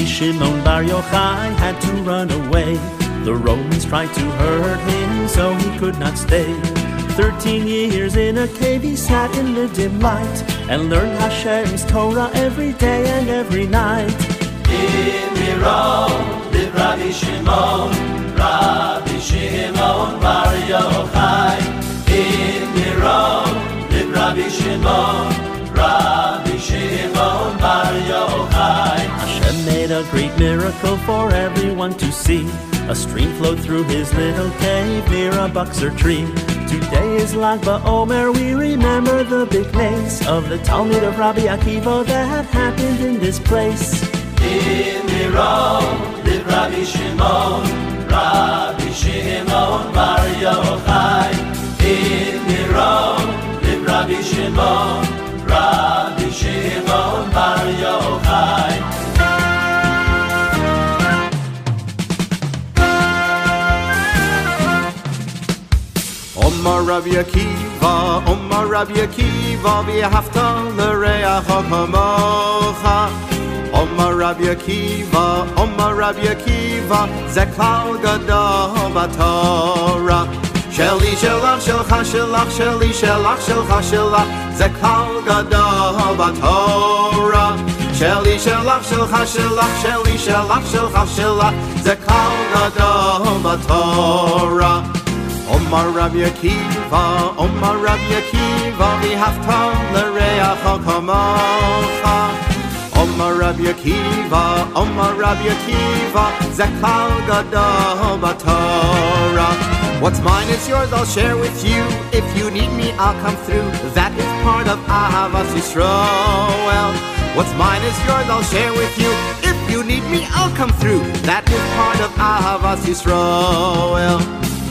Shimon Bar Yochai had to run away. The Romans tried to hurt him, so he could not stay. 13 years in a cave he sat in the dim light and learned Hashem's Torah every day and every night. In Miron lived Rabbi Shimon Bar Yochai. In Miron lived Rabbi Shimon Bar Yochai. Hashem made a great miracle for everyone to see. A stream flowed through his little cave near a buxer tree. Today is Lag BaOmer, we remember the big names of the Talmud of Rabbi Akiva that happened in this place. In Miron lived Rabbi Shimon Bar Yochai. In Miron lived Rabbi Shimon Bar Yochai. Omar Rabbi Akiva, v'ahavta l'reacha kamocha. Omar Rabbi Akiva, ze klal gadol b'Torah. Sheli shelach shelcha shelach, sheli shelach shelcha shelach, ze klal gadol b'Torah. Sheli shelach shelcha shelach, sheli shelach shelcha shelach, ze klal gadol b'Torah. Omar Rabbi Akiva, v'ahavta l'reacha kamocha. Omar Rabbi Akiva, ze klal gadol b'Torah. What's mine is yours, I'll share with you. If you need me, I'll come through. That is part of Ahavas Yisroel. What's mine is yours, I'll share with you. If you need me, I'll come through. That is part of Ahavas Yisroel.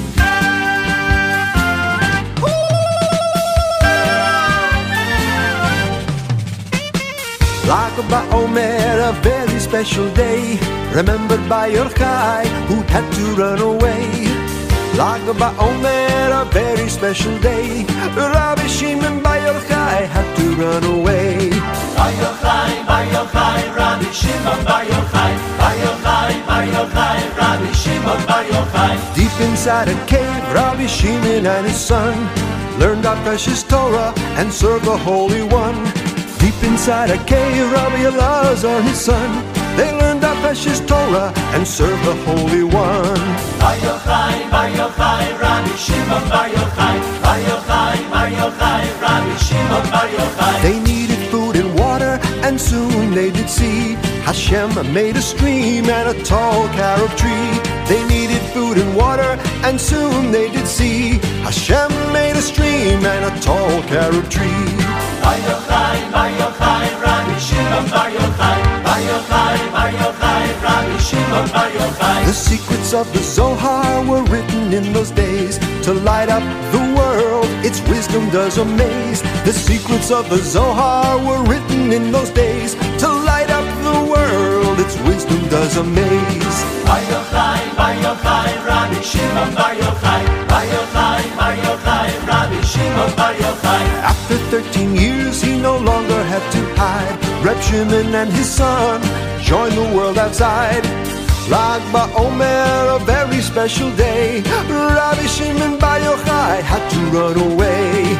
Lag BaOmer, a very special day, remembered by Yochai, who had to run away. Lag BaOmer, a very special day, Rabbi Shimon Bar Yochai had to run away. Bar Yochai, Rabbi Shimon Bar Yochai. Bar Yochai, Rabbi Shimon Bar Yochai. Deep inside a cave, Rabbi Shimon and his son learned our precious Torah and served the Holy One. Deep inside a cave, Rabbi Elazar, his son, they learned our precious Torah and served the Holy One. Bar Yochai, Rabbi Shimon Bar Yochai. Bar Yochai, Rabbi Shimon Bar Yochai. They needed food and water, and soon they did see Hashem made a stream and a tall carob tree. They needed food and water, and soon they did see Hashem made a stream and a tall carob tree. Bar Yochai, Rabbi Shimon Bar Yochai. Bar Yochai, Rabbi Shimon Bar Yochai. The secrets of the Zohar were written in those days to light up the world. Its wisdom does amaze. The secrets of the Zohar were written in those days to light up the world. Its wisdom does amaze. Bar Yochai, Rabbi Shimon Bar Yochai. Bar Yochai, Rabbi Shimon Bar Yochai. After 13 years, he no longer had to hide. Reb Shimon and his son joined the world outside. Lag BaOmer, a very special day. Rabbi Shimon Bar Yochai had to run away.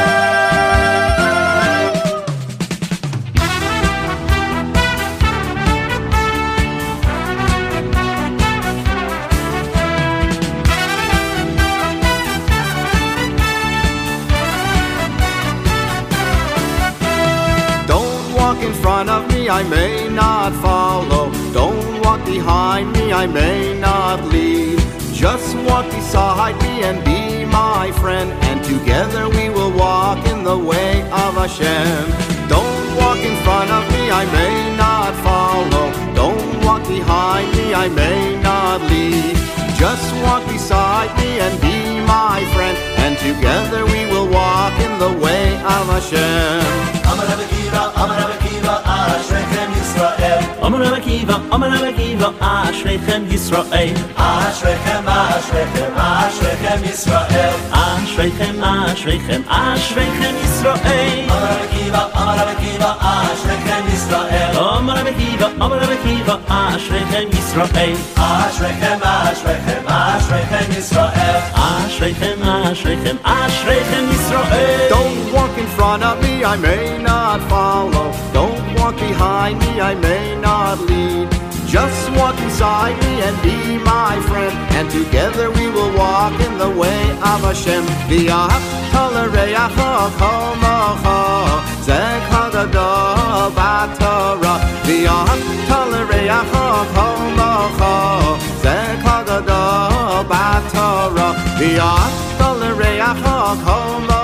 In front of me, I may not follow. Don't walk behind me, I may not lead. Just walk beside me and be my friend, and together we will walk in the way of Hashem. Don't walk in front of me, I may not follow. Don't walk behind me, I may not lead. Just walk beside me and be my friend, and together we will walk in the way of Hashem. Amar Rabbi Akiva, Ashrechem Yisrael. Amar Rabbi Akiva, Omer Rabbi Akiva, Ashrechem Yisrael. Ashrechem, Ashrechem, Ashrechem Yisrael. Ashrechem, Ashrechem, Ashrechem Yisrael. Omer Rabbi Akiva, Ashrechem Yisrael. Omer Rabbi Akiva, Ashrechem Yisrael. Ashrechem, Ashrechem, Ashrechem Yisrael. Ashrechem, Ashrechem, Ashrechem Yisrael. Don't walk in front of me, I may not follow. Don't walk behind me, I may not lead. Just walk beside me and be my friend, and together we will walk in the way of Hashem. V'ahavta l'reacha kamocha, zeh chagada b'Torah. V'ahavta l'reacha kamocha, zeh chagada b'Torah. V'ahavta l'reacha kamocha.